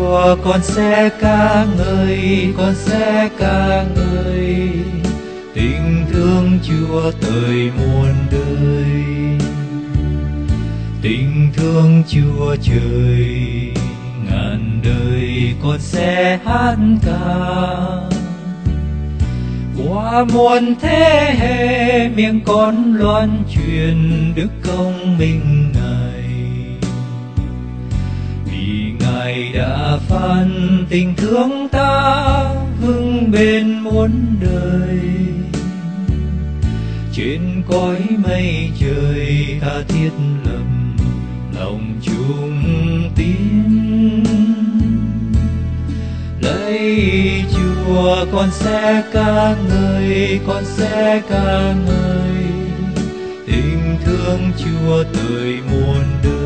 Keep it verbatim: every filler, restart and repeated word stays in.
Chúa con sẽ ca ngợi, con sẽ ca ngợi tình thương Chúa tới muôn đời. Tình thương Chúa trời ngàn đời con sẽ hát ca. Qua muôn thế hệ miệng con loan truyền đức công minh Ngài, vì Ngài đã phán tình thương ta vững bền muôn đời. Trên cõi mây trời tha thiết lầm lòng chung tín. Lạy Chúa con sẽ ca ngợi, con sẽ ca ngợi tình thương Chúa tới muôn đời.